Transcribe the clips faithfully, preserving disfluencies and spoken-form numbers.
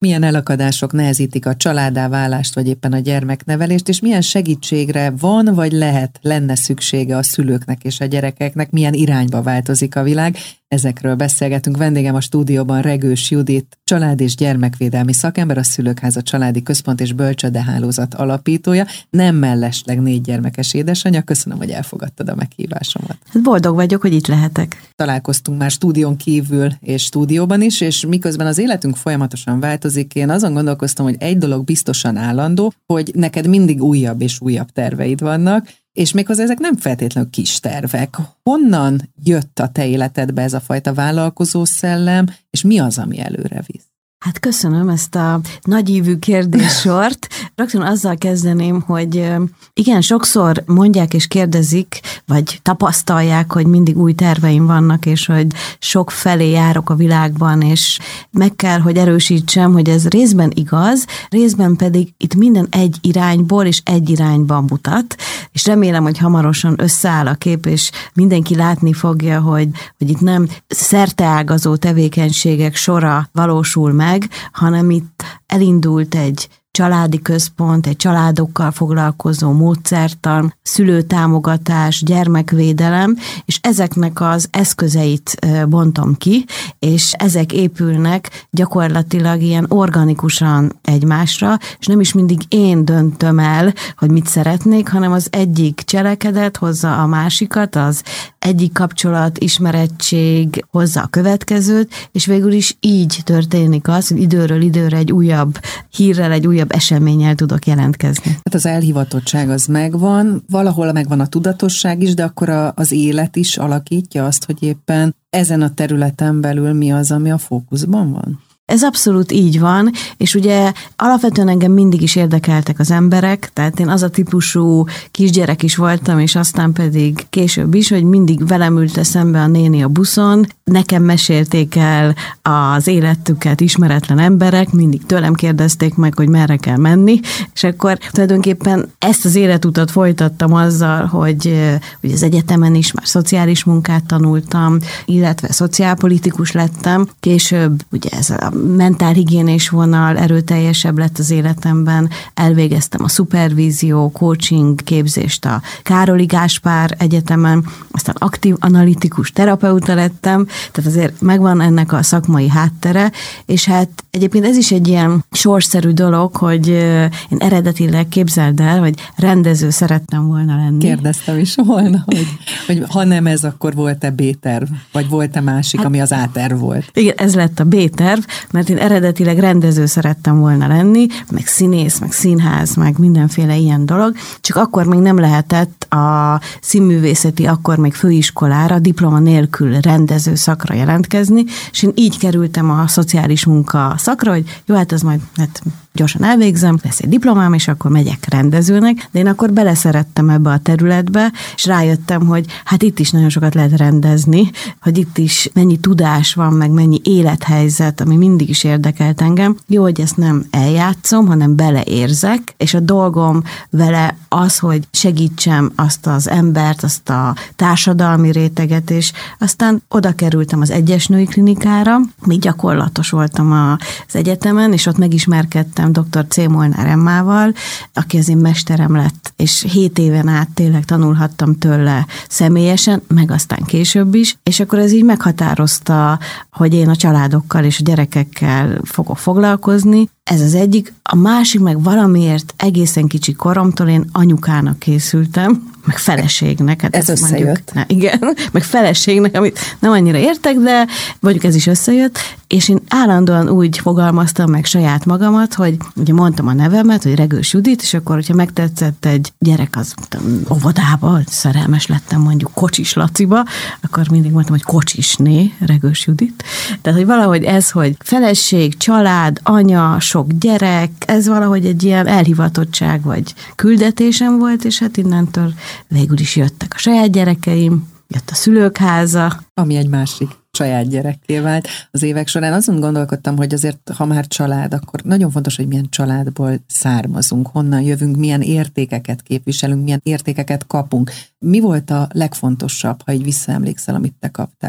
Milyen elakadások nehezítik a családdá válást, vagy éppen a gyermeknevelést, és milyen segítségre van, vagy lehet, lenne szüksége a szülőknek és a gyerekeknek, milyen irányba változik a világ. Ezekről beszélgetünk. Vendégem a stúdióban Regős Judit, család- és gyermekvédelmi szakember, a Szülőkháza Családi Központ és Bölcsődehálózat alapítója, nem mellesleg négy gyermekes édesanyja. Köszönöm, hogy elfogadtad a meghívásomat. Boldog vagyok, hogy itt lehetek. Találkoztunk már stúdión kívül és stúdióban is, és miközben az életünk folyamatosan változik, én azon gondolkoztam, hogy egy dolog biztosan állandó, hogy neked mindig újabb és újabb terveid vannak, és méghozzá ezek nem feltétlenül kis tervek. Honnan jött a te életedbe ez a fajta vállalkozó szellem, és mi az, ami előre visz? Hát köszönöm ezt a nagyívű kérdéssort. Rögtön azzal kezdeném, hogy igen, sokszor mondják és kérdezik, vagy tapasztalják, hogy mindig új terveim vannak, és hogy sok felé járok a világban, és meg kell, hogy erősítsem, hogy ez részben igaz, részben pedig itt minden egy irányból és egy irányban mutat, és remélem, hogy hamarosan összeáll a kép, és mindenki látni fogja, hogy, hogy itt nem szerteágazó tevékenységek sora valósul meg, hanem itt elindult egy családi központ, egy családokkal foglalkozó módszertan, szülőtámogatás, gyermekvédelem, és ezeknek az eszközeit bontom ki, és ezek épülnek gyakorlatilag ilyen organikusan egymásra, és nem is mindig én döntöm el, hogy mit szeretnék, hanem az egyik cselekedet hozza a másikat, az egyik kapcsolat, ismerettség hozza a következőt, és végül is így történik az, hogy időről időre egy újabb hírrel, egy újabb eseménnyel tudok jelentkezni. Hát az elhivatottság az megvan, valahol megvan a tudatosság is, de akkor a, az élet is alakítja azt, hogy éppen ezen a területen belül mi az, ami a fókuszban van? Ez abszolút így van, és ugye alapvetően engem mindig is érdekeltek az emberek, tehát én az a típusú kisgyerek is voltam, és aztán pedig később is, hogy mindig velem ült szembe a néni a buszon, nekem mesélték el az életüket ismeretlen emberek, mindig tőlem kérdezték meg, hogy merre kell menni, és akkor tulajdonképpen ezt az életutat folytattam azzal, hogy, hogy az egyetemen is már szociális munkát tanultam, illetve szociálpolitikus lettem, később ugye ez a mentálhigiénés vonal erőteljesebb lett az életemben, elvégeztem a szupervízió, coaching képzést a Károli Gáspár Egyetemen, aztán aktív analitikus terapeuta lettem, tehát azért megvan ennek a szakmai háttere, és hát egyébként ez is egy ilyen sorsszerű dolog, hogy én eredetileg, képzeld el, hogy rendező szerettem volna lenni. Kérdeztem is volna, hogy, hogy ha nem ez, akkor volt-e B-terv, vagy volt-e másik, hát, ami az A-terv volt? Igen, ez lett a B-terv, mert én eredetileg rendező szerettem volna lenni, meg színész, meg színház, meg mindenféle ilyen dolog, csak akkor még nem lehetett a színművészeti, akkor még főiskolára, diploma nélkül rendező szakra jelentkezni, és én így kerültem a szociális munka szakra, hogy jó, hát az majd hát gyorsan elvégzem, lesz egy diplomám, és akkor megyek rendezőnek, de én akkor beleszerettem ebbe a területbe, és rájöttem, hogy hát itt is nagyon sokat lehet rendezni, hogy itt is mennyi tudás van, meg mennyi élethelyzet, ami mindig is érdekelt engem. Jó, hogy ezt nem eljátszom, hanem beleérzek, és a dolgom vele az, hogy segítsem azt az embert, azt a társadalmi réteget, és aztán oda kerültem az Egyes Női Klinikára, még gyakorlatos voltam az egyetemen, és ott megismerkedtem dr. C. Molnár Emmával, aki az én mesterem lett, és hét éven át tényleg tanulhattam tőle személyesen, meg aztán később is, és akkor ez így meghatározta, hogy én a családokkal és a gyerekekkel fogok foglalkozni. Ez az egyik. A másik meg valamiért egészen kicsi koromtól én anyukának készültem, meg feleségnek. Hát ez összejött. Mondjuk, na, igen, meg feleségnek, amit nem annyira értek, de mondjuk ez is összejött, és én állandóan úgy fogalmaztam meg saját magamat, hogy ugye mondtam a nevemet, hogy Regős Judit, és akkor, hogyha megtetszett egy gyerek az óvodába, szerelmes lettem mondjuk Kocsis Laciba, akkor mindig mondtam, hogy Kocsisné, Regős Judit. Tehát, hogy valahogy ez, hogy feleség, család, anya, sok gyerek, ez valahogy egy ilyen elhivatottság vagy küldetésem volt, és hát innentől végül is jöttek a saját gyerekeim, jött a szülőkháza. Ami egy másik saját gyerekké vált. Az évek során azon gondolkodtam, hogy azért, ha már család, akkor nagyon fontos, hogy milyen családból származunk, honnan jövünk, milyen értékeket képviselünk, milyen értékeket kapunk. Mi volt a legfontosabb, ha így visszaemlékszel, amit te kaptál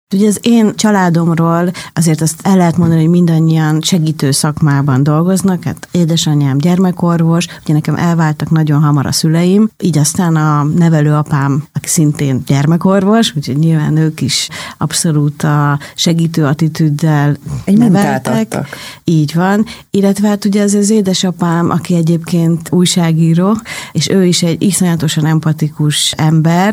Ugye az én családomról azért azt el lehet mondani, hogy mindannyian segítő szakmában dolgoznak, hát édesanyám gyermekorvos, ugye nekem elváltak nagyon hamar a szüleim, így aztán a nevelőapám, aki szintén gyermekorvos, úgyhogy nyilván ők is abszolút a segítő attitűddel egy munkát adtak. Így van, illetve hát ugye az az édesapám, aki egyébként újságíró, és ő is egy iszonyatosan empatikus ember,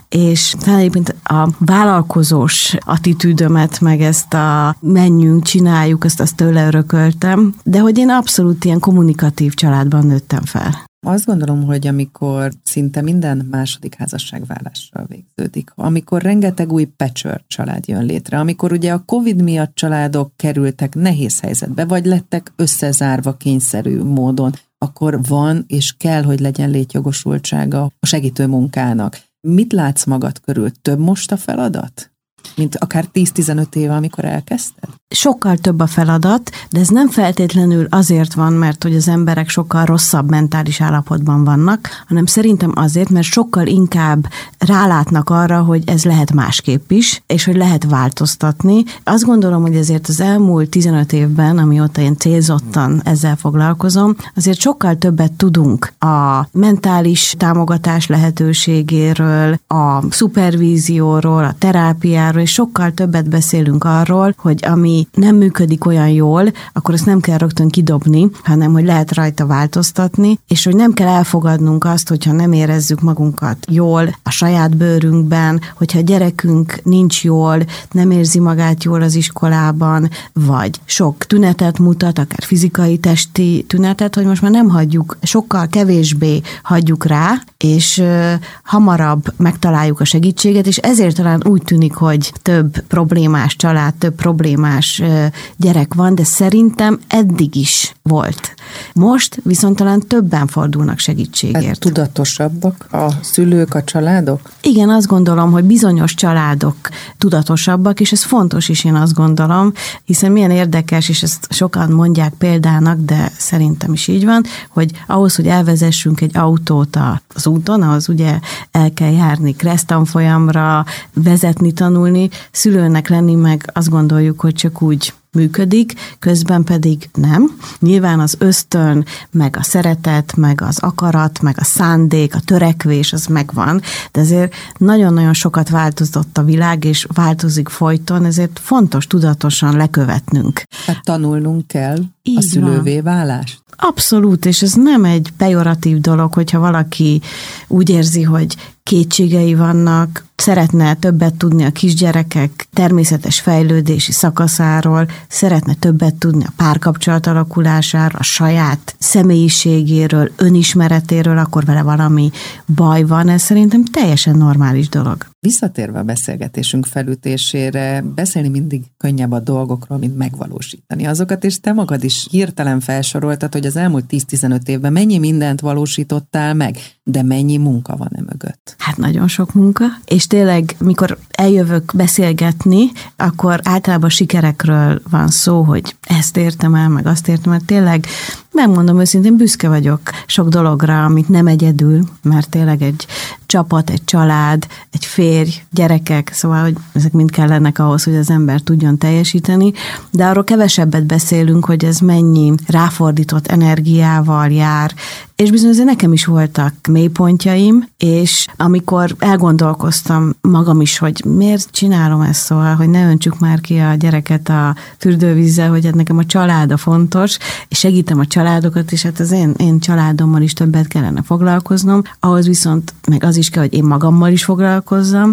és talán egyébként a vállalkozós attitűdömet, meg ezt a menjünk, csináljuk, azt, azt tőle örököltem, de hogy én abszolút ilyen kommunikatív családban nőttem fel. Azt gondolom, hogy amikor szinte minden második házasságválással végződik, amikor rengeteg új patchwork család jön létre, amikor ugye a Covid miatt családok kerültek nehéz helyzetbe, vagy lettek összezárva kényszerű módon, akkor van és kell, hogy legyen létjogosultsága a segítő munkának. Mit látsz magad körül? Több most a feladat? Mint akár tíz-tizenöt éve, amikor elkezdted? Sokkal több a feladat, de ez nem feltétlenül azért van, mert hogy az emberek sokkal rosszabb mentális állapotban vannak, hanem szerintem azért, mert sokkal inkább rálátnak arra, hogy ez lehet másképp is, és hogy lehet változtatni. Azt gondolom, hogy ezért az elmúlt tizenöt évben, amióta én célzottan ezzel foglalkozom, azért sokkal többet tudunk a mentális támogatás lehetőségéről, a szupervízióról, a terápiáról, és sokkal többet beszélünk arról, hogy ami nem működik olyan jól, akkor azt nem kell rögtön kidobni, hanem hogy lehet rajta változtatni, és hogy nem kell elfogadnunk azt, hogyha nem érezzük magunkat jól a saját bőrünkben, hogyha a gyerekünk nincs jól, nem érzi magát jól az iskolában, vagy sok tünetet mutat, akár fizikai, testi tünetet, hogy most már nem hagyjuk, sokkal kevésbé hagyjuk rá, és uh, hamarabb megtaláljuk a segítséget, és ezért talán úgy tűnik, hogy több problémás család, több problémás gyerek van, de szerintem eddig is volt. Most viszont talán többen fordulnak segítségért. Hát tudatosabbak a szülők, a családok? Igen, azt gondolom, hogy bizonyos családok tudatosabbak, és ez fontos is, én azt gondolom, hiszen milyen érdekes, és ezt sokan mondják példának, de szerintem is így van, hogy ahhoz, hogy elvezessünk egy autót az úton, ahhoz ugye el kell járni kressztanfolyamra, vezetni, tanulni, szülőnek lenni, meg azt gondoljuk, hogy csak úgy működik, közben pedig nem. Nyilván az ösztön, meg a szeretet, meg az akarat, meg a szándék, a törekvés, az megvan, de ezért nagyon-nagyon sokat változott a világ, és változik folyton, ezért fontos tudatosan lekövetnünk. Hát tanulnunk kell Így a szülővé van. válást. Abszolút, és ez nem egy pejoratív dolog, hogyha valaki úgy érzi, hogy kétségei vannak, szeretne többet tudni a kisgyerekek természetes fejlődési szakaszáról, szeretne többet tudni a párkapcsolat alakulásáról, a saját személyiségéről, önismeretéről, akkor vele valami baj van, ez szerintem teljesen normális dolog. Visszatérve a beszélgetésünk felütésére, beszélni mindig könnyebb a dolgokról, mint megvalósítani azokat, és te magad is hirtelen felsoroltad, hogy az elmúlt tíz-tizenöt évben mennyi mindent valósítottál meg, de mennyi munka van e mögött? Hát nagyon sok munka, és tényleg, mikor eljövök beszélgetni, akkor általában sikerekről van szó, hogy ezt értem el, meg azt értem el, tényleg megmondom őszintén, büszke vagyok sok dologra, amit nem egyedül, mert tényleg egy csapat, egy család, egy férj, gyerekek, szóval, hogy ezek mind kellenek ahhoz, hogy az ember tudjon teljesíteni, de arról kevesebbet beszélünk, hogy ez mennyi ráfordított energiával jár, és bizony azért nekem is voltak mélypontjaim, és amikor elgondolkoztam magam is, hogy miért csinálom ezt, szóval, hogy ne öntsük már ki a gyereket a fürdővízzel, hogy hát nekem a család a fontos, és segítem a családokat, és hát az én, én családommal is többet kellene foglalkoznom, ahhoz viszont meg az is kell, hogy én magammal is foglalkozzam,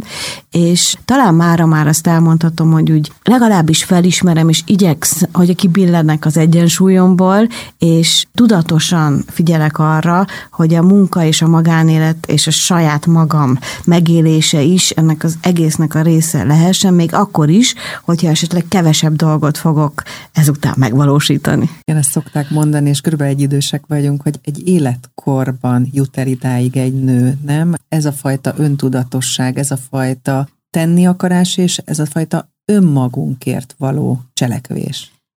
és talán mára már azt elmondhatom, hogy úgy legalábbis felismerem, és igyeksz, hogy kibillennek az egyensúlyomból, és tudatosan figyelek arra, hogy a munka és a magánélet és a saját magam megélése is ennek az egésznek a része lehessen, még akkor is, hogyha esetleg kevesebb dolgot fogok ezután megvalósítani. Én ezt szokták mondani, és körülbelül egy idősek vagyunk, hogy egy életkorban jut el idáig egy nő, nem? Ez a fajta öntudatosság, ez a fajta tenni akarás, és ez a fajta önmagunkért való cselekvés.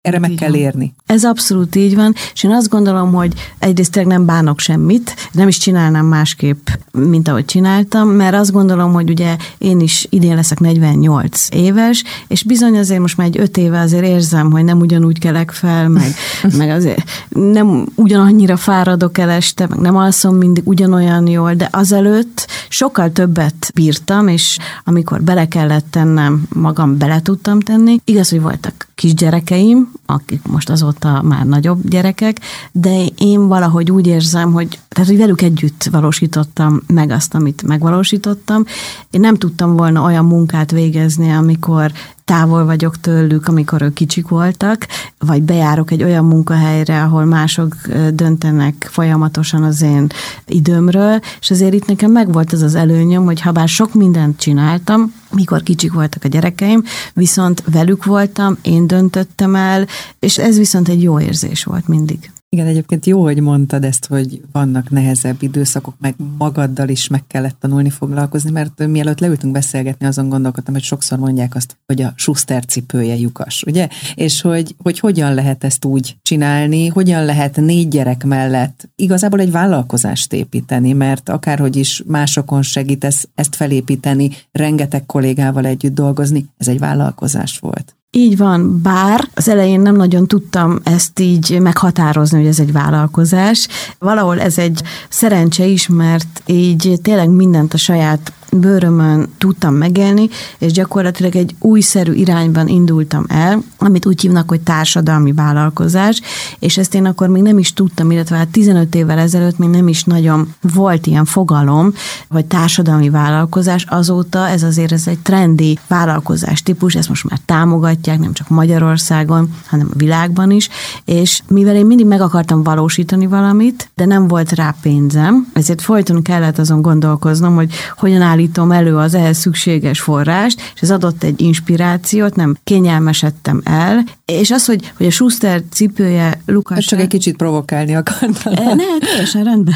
Erre meg kell érni. Ez abszolút így van, és én azt gondolom, hogy egyrészt nem bánok semmit, nem is csinálnám másképp, mint ahogy csináltam, mert azt gondolom, hogy ugye én is idén leszek negyvennyolc éves, és bizony azért most már egy öt éve azért érzem, hogy nem ugyanúgy kelek fel, meg, meg azért nem ugyanannyira fáradok el este, meg nem alszom mindig ugyanolyan jól, de azelőtt sokkal többet bírtam, és amikor bele kellett tennem, magam bele tudtam tenni. Igaz, hogy voltak kisgyerekeim, akik most azóta már nagyobb gyerekek, de én valahogy úgy érzem, hogy, tehát, hogy velük együtt valósítottam meg azt, amit megvalósítottam. Én nem tudtam volna olyan munkát végezni, amikor távol vagyok tőlük, amikor ők kicsik voltak, vagy bejárok egy olyan munkahelyre, ahol mások döntenek folyamatosan az én időmről, és azért itt nekem megvolt az az előnyöm, hogy ha bár sok mindent csináltam, mikor kicsik voltak a gyerekeim, viszont velük voltam, én döntöttem el, és ez viszont egy jó érzés volt mindig. Igen, egyébként jó, hogy mondtad ezt, hogy vannak nehezebb időszakok, meg magaddal is meg kellett tanulni foglalkozni, mert mielőtt leültünk beszélgetni, azon gondolkodtam, hogy sokszor mondják azt, hogy a Schuster cipője lyukas, ugye? És hogy, hogy hogyan lehet ezt úgy csinálni, hogyan lehet négy gyerek mellett igazából egy vállalkozást építeni, mert akárhogy is másokon segítesz ezt felépíteni, rengeteg kollégával együtt dolgozni, ez egy vállalkozás volt. Így van, bár az elején nem nagyon tudtam ezt így meghatározni, hogy ez egy vállalkozás. Valahol ez egy szerencse is, mert így tényleg mindent a saját bőrömön tudtam megélni, és gyakorlatilag egy újszerű irányban indultam el, amit úgy hívnak, hogy társadalmi vállalkozás, és ezt én akkor még nem is tudtam, illetve hát tizenöt évvel ezelőtt még nem is nagyon volt ilyen fogalom, vagy társadalmi vállalkozás, azóta ez azért ez egy trendi vállalkozás típus, ezt most már támogatják, nem csak Magyarországon, hanem a világban is, és mivel én mindig meg akartam valósítani valamit, de nem volt rá pénzem, ezért folyton kellett azon gondolkoznom, hogy hogyan állítom elő az ehhez szükséges forrást, és ez adott egy inspirációt, nem kényelmesedtem el, és az, hogy, hogy a Schuster cipője lyukas. Csak egy kicsit provokálni akartam. Ne, teljesen rendben.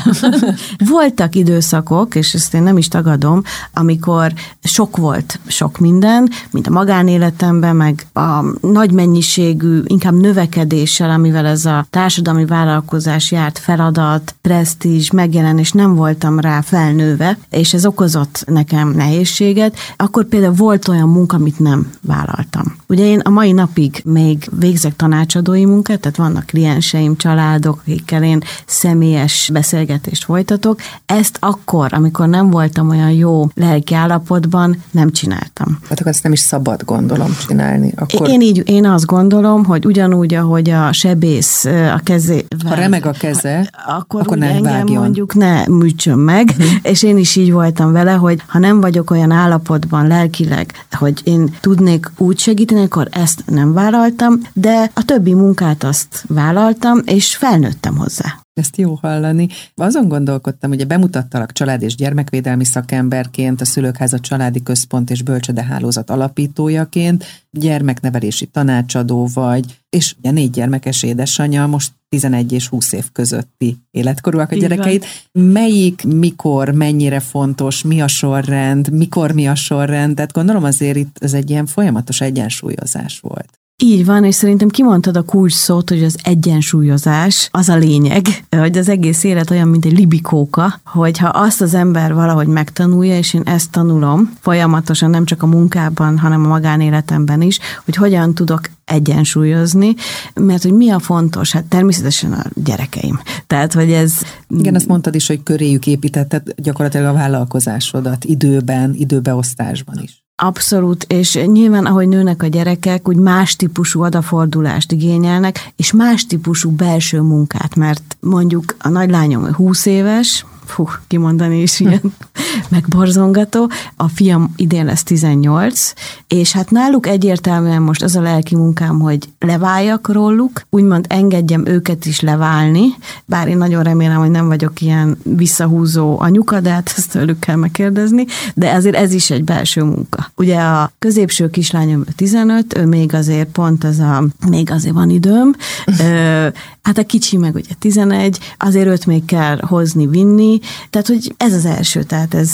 Voltak időszakok, és ezt én nem is tagadom, amikor sok volt sok minden, mint a magánéletemben, meg a nagy mennyiségű, inkább növekedéssel, amivel ez a társadalmi vállalkozás járt, feladat, presztízs, megjelenés, nem voltam rá felnőve, és ez okozott nekem nehézséget. Akkor például volt olyan munka, amit nem vállaltam. Ugye én a mai napig még végzek tanácsadói munkát, tehát vannak klienseim, családok, akikkel én személyes beszélgetést folytatok. Ezt akkor, amikor nem voltam olyan jó lelki állapotban, nem csináltam. Hát akkor ezt nem is szabad, gondolom, csinálni. Akkor... Én, így, én azt gondolom, hogy ugyanúgy, ahogy a sebész a kezével... Ha remeg a keze, akkor, akkor ne engem vágjon. Mondjuk ne műtsön meg, uh-huh. És én is így voltam vele, hogy ha nem vagyok olyan állapotban lelkileg, hogy én tudnék úgy segíteni, akkor ezt nem vállaltam, de a többi munkát azt vállaltam, és felnőttem hozzá. Ezt jó hallani. Azon gondolkodtam, ugye bemutattalak család- és gyermekvédelmi szakemberként, a Szülőkháza Családi Központ és Bölcsőde Hálózat alapítójaként, gyermeknevelési tanácsadó vagy, és ugye négy gyermekes édesanyja, most tizenegy és húsz év közötti életkorúak a gyerekeit. Melyik, mikor, mennyire fontos, mi a sorrend, mikor mi a sorrend, tehát gondolom azért itt ez egy ilyen folyamatos egyensúlyozás volt. Így van, és szerintem kimondtad a kulcs szót, hogy az egyensúlyozás az a lényeg, hogy az egész élet olyan, mint egy libikóka, hogyha azt az ember valahogy megtanulja, és én ezt tanulom folyamatosan, nem csak a munkában, hanem a magánéletemben is, hogy hogyan tudok egyensúlyozni, mert hogy mi a fontos? Hát természetesen a gyerekeim. Tehát, hogy ez... Igen, azt mondtad is, hogy köréjük építetted gyakorlatilag a vállalkozásodat időben, időbeosztásban is. Abszolút, és nyilván, ahogy nőnek a gyerekek, úgy más típusú odafordulást igényelnek, és más típusú belső munkát, mert mondjuk a nagylányom húsz éves, fú, kimondani is ilyen megborzongató, a fiam idén lesz tizennyolc, és hát náluk egyértelműen most az a lelki munkám, hogy leváljak róluk, úgymond engedjem őket is leválni, bár én nagyon remélem, hogy nem vagyok ilyen visszahúzó anyuka, de hát ezt tőlük kell megkérdezni, de azért ez is egy belső munka. Ugye a középső kislányom tizenöt, ő még azért pont az a, még azért van időm, hát a kicsi meg ugye tizenegy, azért őt még kell hozni, vinni, tehát hogy ez az első, tehát ez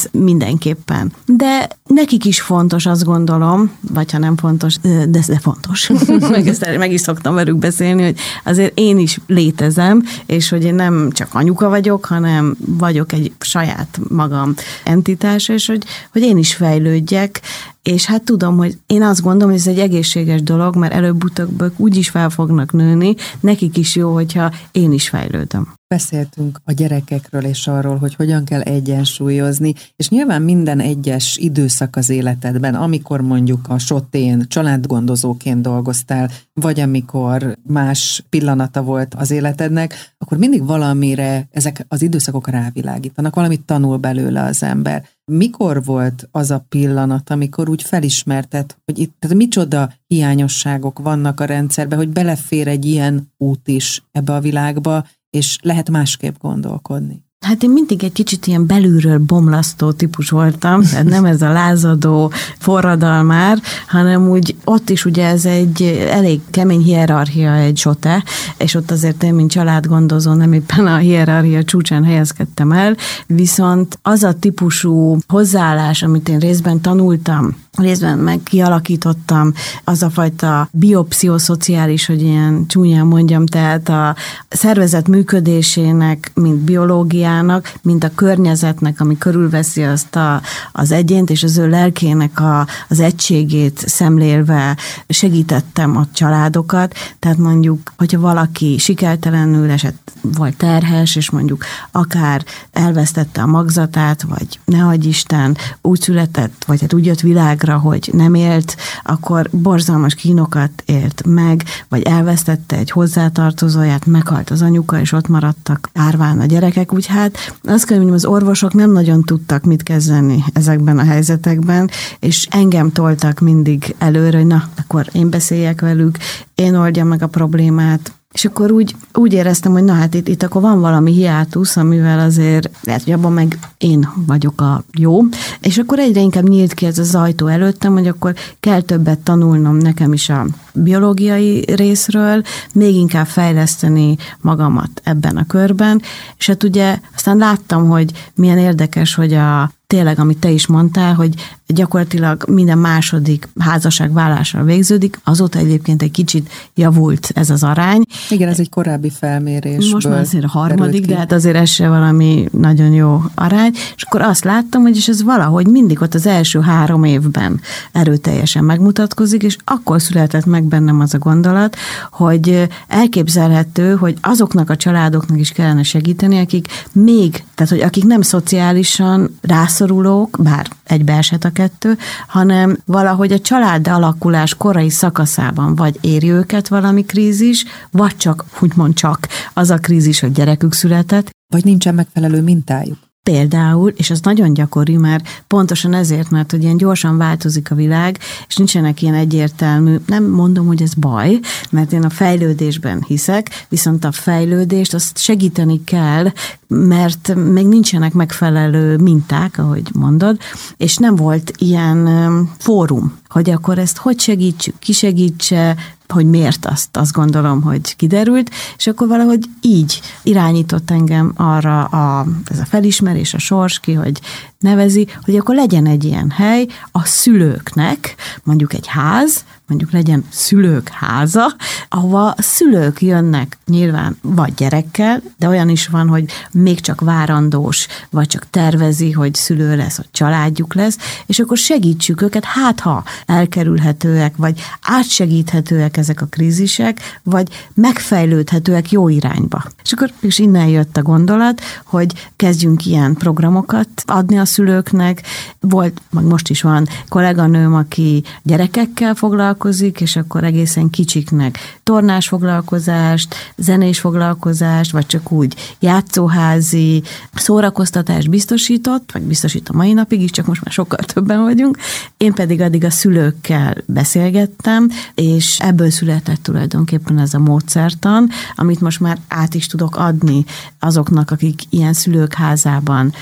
ez mindenképpen. De nekik is fontos, azt gondolom, vagy ha nem fontos, de, de fontos. meg, ezt, meg is szoktam velük beszélni, hogy azért én is létezem, és hogy én nem csak anyuka vagyok, hanem vagyok egy saját magam entitás, és hogy, hogy én is fejlődjek, és hát tudom, hogy én azt gondolom, hogy ez egy egészséges dolog, mert előbb-utóbb úgy is fel fognak nőni, nekik is jó, hogyha én is fejlődöm. Beszéltünk a gyerekekről és arról, hogy hogyan kell egyensúlyozni, és nyilván minden egyes időszak az életedben, amikor mondjuk a sotén családgondozóként dolgoztál, vagy amikor más pillanata volt az életednek, akkor mindig valamire ezek az időszakok rávilágítanak, valamit tanul belőle az ember. Mikor volt az a pillanat, amikor úgy felismerted, hogy itt tehát micsoda hiányosságok vannak a rendszerben, hogy belefér egy ilyen út is ebbe a világba, és lehet másképp gondolkodni? Hát én mindig egy kicsit ilyen belülről bomlasztó típus voltam, tehát nem ez a lázadó forradalmár, hanem úgy ott is ugye ez egy elég kemény hierarchia egy sote, és ott azért én, mint családgondozó, nem éppen a hierarchia csúcsán helyezkedtem el, viszont az a típusú hozzáállás, amit én részben tanultam, részben meg kialakítottam, az a fajta biopszichoszociális, hogy ilyen csúnyán mondjam, tehát a szervezet működésének, mint biológiának, mint a környezetnek, ami körülveszi azt a, az egyént, és az ő lelkének a, az egységét szemlélve segítettem a családokat. Tehát mondjuk, hogyha valaki sikertelenül esett, vagy terhes, és mondjuk akár elvesztette a magzatát, vagy ne adj Isten, úgy született, vagy hát úgy jött világ, hogy nem élt, akkor borzalmas kínokat élt meg, vagy elvesztette egy hozzátartozóját, meghalt az anyuka, és ott maradtak árván a gyerekek. Úgy hát azt kell mondjam, az orvosok nem nagyon tudtak mit kezdeni ezekben a helyzetekben, és engem toltak mindig előre, hogy na, akkor én beszéljek velük, én oldjam meg a problémát. És akkor úgy, úgy éreztem, hogy na hát itt, itt akkor van valami hiátusz, amivel azért lehet, hogy abban meg én vagyok a jó. És akkor egyre inkább nyílt ki ez az ajtó előttem, hogy akkor kell többet tanulnom nekem is a biológiai részről, még inkább fejleszteni magamat ebben a körben. És hát ugye aztán láttam, hogy milyen érdekes, hogy a tényleg, amit te is mondtál, hogy gyakorlatilag minden második házasság válással végződik, azóta egyébként egy kicsit javult ez az arány. Igen, ez egy korábbi felmérésből. Most már azért a harmadik, de hát azért ez se valami nagyon jó arány. És akkor azt láttam, hogy és ez valahogy mindig ott az első három évben erőteljesen megmutatkozik, és akkor született meg bennem az a gondolat, hogy elképzelhető, hogy azoknak a családoknak is kellene segíteni, akik még, tehát hogy akik nem szociálisan rászorulók, bár egybeesett a kettő, hanem valahogy a család alakulás korai szakaszában vagy éri őket valami krízis, vagy csak, úgymond csak az a krízis, hogy gyerekük született. Vagy nincsen megfelelő mintájuk. Például, és az nagyon gyakori, mert pontosan ezért, mert hogy ilyen gyorsan változik a világ, és nincsenek ilyen egyértelmű, nem mondom, hogy ez baj, mert én a fejlődésben hiszek, viszont a fejlődést azt segíteni kell, mert még nincsenek megfelelő minták, ahogy mondod, és nem volt ilyen fórum, hogy akkor ezt hogy segítsük, ki segítse, hogy miért, azt, azt gondolom, hogy kiderült, és akkor valahogy így irányított engem arra a, ez a felismerés, a sors ki, hogy nevezi, hogy akkor legyen egy ilyen hely a szülőknek, mondjuk egy ház, mondjuk legyen szülők háza, ahova a szülők jönnek nyilván vagy gyerekkel, de olyan is van, hogy még csak várandós, vagy csak tervezi, hogy szülő lesz, hogy családjuk lesz, és akkor segítsük őket, hát ha elkerülhetőek, vagy átsegíthetőek ezek a krízisek, vagy megfejlődhetőek jó irányba. És akkor is innen jött a gondolat, hogy kezdjünk ilyen programokat adni a szülőknek. Volt, meg most is van kolléganőm, aki gyerekekkel foglalkozik, és akkor egészen kicsiknek tornás foglalkozást, zenés foglalkozást, vagy csak úgy játszóházi szórakoztatást biztosított, vagy biztosít a mai napig is, csak most már sokkal többen vagyunk. Én pedig addig a szülőkkel beszélgettem, és ebből született tulajdonképpen ez a módszertan, amit most már át is tudok adni azoknak, akik ilyen szülők házában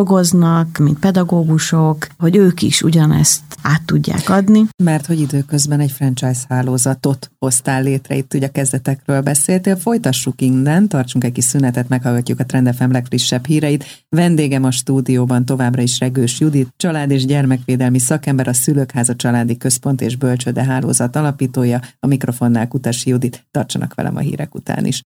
dolgoznak, mint pedagógusok, hogy ők is ugyanezt át tudják adni. Mert hogy időközben közben egy franchise hálózatot hoztál létre, itt ugye a kezdetekről beszéltél, folytassuk innen, tartsunk egy kis szünetet, meghallgatjuk a Trend ef em legfrissebb híreit. Vendégem a stúdióban továbbra is Regős Judit, család- és gyermekvédelmi szakember, a Szülőkháza Családi Központ és Bölcsőde Hálózat alapítója, a mikrofonnál Kutasi Judit. Tartsanak velem a hírek után is.